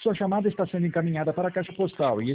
Sua chamada está sendo encaminhada para a caixa postal e